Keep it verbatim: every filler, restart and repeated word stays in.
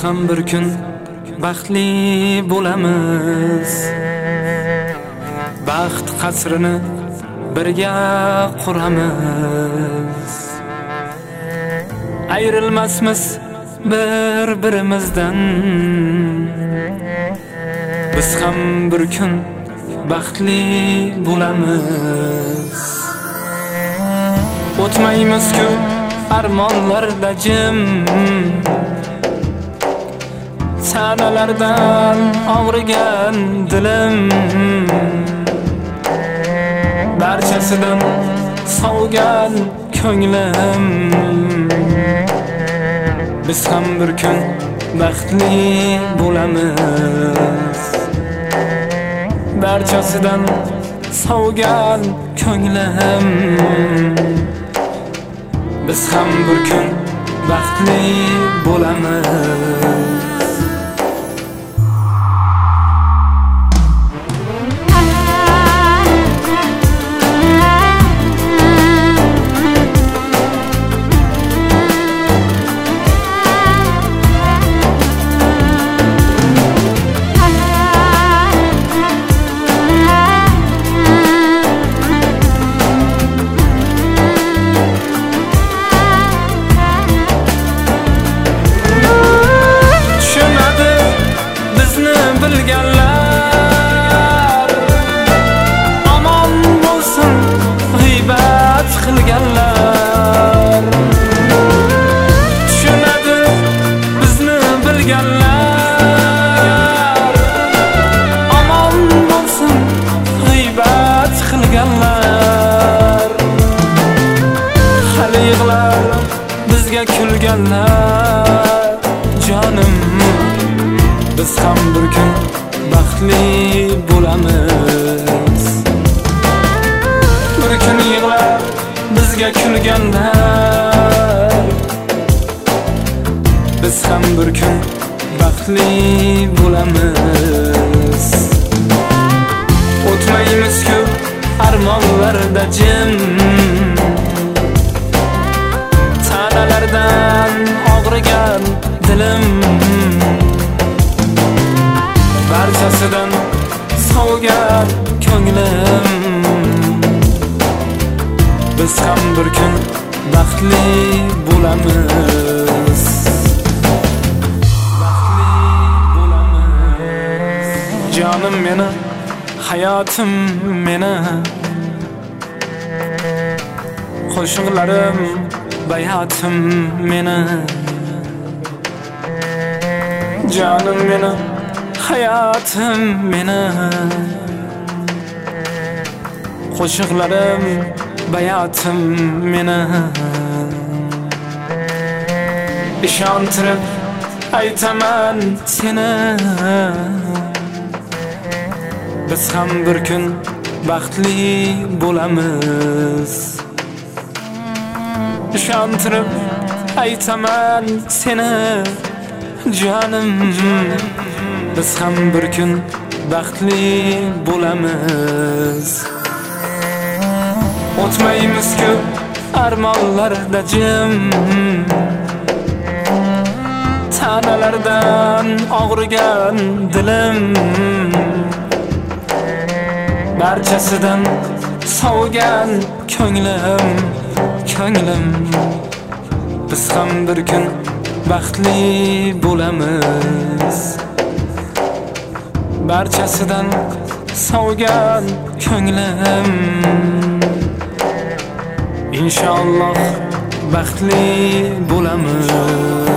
ham bir kun baxtli bo'lamiz. Baxt qasrini birga quramiz. Ayrilmasmiz bir-birimizdan. Biz ham bir kun baxtli bo'lamiz. O'tmaymiz-ku armonlarda jim, sanalardan og'rigan dilim, barchasidan sovgan ko'nglim. Biz ham bir kun baxtli bo'lamiz. Barchasidan sovgan ko'nglim. Biz ham bir kun baxtli bo'lamiz. Bilganlar aman bo'lsin g'iybat qilganlar. Tushunadi bizni bilganlar aman bo'lsin g'iybat qilganlar. Hali yig'lar bizga kulganlar. Jonim, biz ham bir kun baxtli bo'lamiz. Bir kun yig'lab bizga kulganlar. Biz ham bir kun baxtli bo'lamiz. O'tmaymiz-ku armonlarda jim, tanalardan og'rigan dilim, barchasidan sovgan ko'nglim. Biz ham bir kun baxtli bo'lamiz. Baxtli bo'lamiz. Jonim meni, hayotim meni, qo'shiqlarim bayotim meni. Jonim meni, hayotim meni, qo'shiqlarim bayotim meni. Ishontirib aytaman seni. Biz ham bir kun baxtli bo'lamiz. Ishontirib aytaman seni jonim. Biz ham bir kun baxtli bo'lamiz. O'tmaymiz-ku armonlarda jim, tanalardan og'rigan dilim, barchasidan sovgan ko'nglim, ko'nglim. Biz ham bir kun baxtli bo'lamiz. Barchasidan sovgan ko'nglim. Inshaalloh baxtli bo'lamiz.